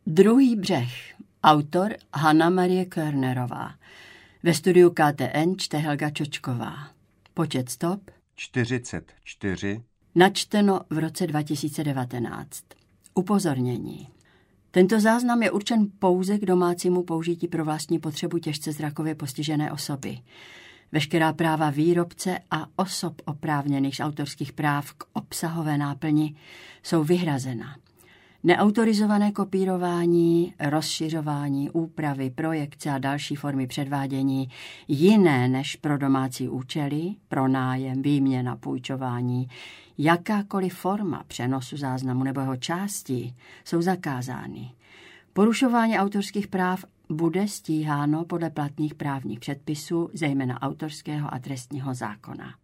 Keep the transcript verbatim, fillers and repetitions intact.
Druhý břeh. Autor Hana Marie Körnerová. Ve studiu K T N čte Helga Čočková. Počet stop čtyřicet čtyři. Načteno v roce dva tisíce devatenáct. Upozornění. Tento záznam je určen pouze k domácímu použití pro vlastní potřebu těžce zrakově postižené osoby. Veškerá práva výrobce a osob oprávněných z autorských práv k obsahové náplni jsou vyhrazena. Neautorizované kopírování, rozšiřování, úpravy, projekce a další formy předvádění jiné než pro domácí účely, pro nájem, výměna, půjčování, jakákoliv forma přenosu záznamu nebo jeho částí jsou zakázány. Porušování autorských práv bude stíháno podle platných právních předpisů, zejména autorského a trestního zákona.